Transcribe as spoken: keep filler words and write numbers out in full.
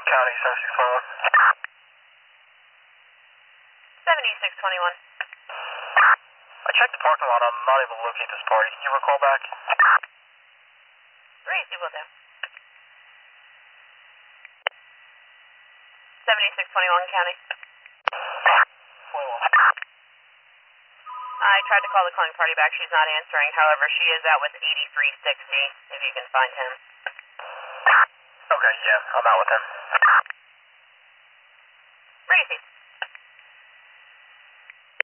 County, seventy-six twenty-one. seventy-six twenty-one. I checked the parking lot. I'm not able to locate this party. Can you recall back? Breezy will do. seventy-six twenty-one County. twenty-one. I tried to call the calling party back. She's not answering. However, she is out with eighty-three sixty, if you can find him. Okay, yeah, I'm out with him. Breezy.